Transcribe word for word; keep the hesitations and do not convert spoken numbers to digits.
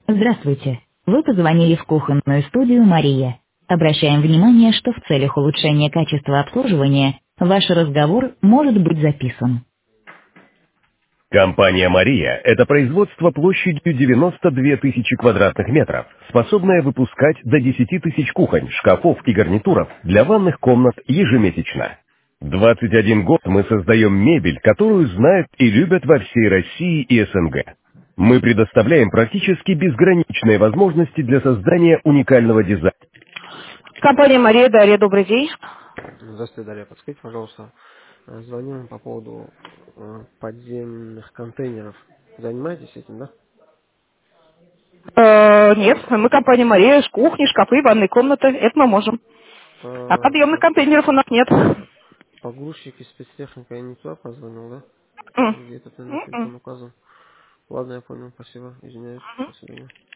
Здравствуйте. Вы позвонили в кухонную студию «Мария». Обращаем внимание, что в целях улучшения качества обслуживания ваш разговор может быть записан. Компания «Мария» — это производство площадью девяносто две тысячи квадратных метров, способное выпускать до десяти тысяч кухонь, шкафов и гарнитуров для ванных комнат ежемесячно. двадцать один год мы создаем мебель, которую знают и любят во всей России и СНГ. Мы предоставляем практически безграничные возможности для создания уникального дизайна. Компания «Мария», Дарья, добрый день. Здравствуйте, Дарья. Подскажите, пожалуйста, э, звоню по поводу э, подземных контейнеров. Занимаетесь этим, да? Э, нет, мы компания «Мария», ш- кухни, шкафы, ванные комнаты, это мы можем. А Э, подъемных по- контейнеров у нас нет. Погрузчики, спецтехника, я не туда позвонил, да? М. Где этот номер М-м. телефона указан? Ладно, я понял, спасибо, извиняюсь, до свидания.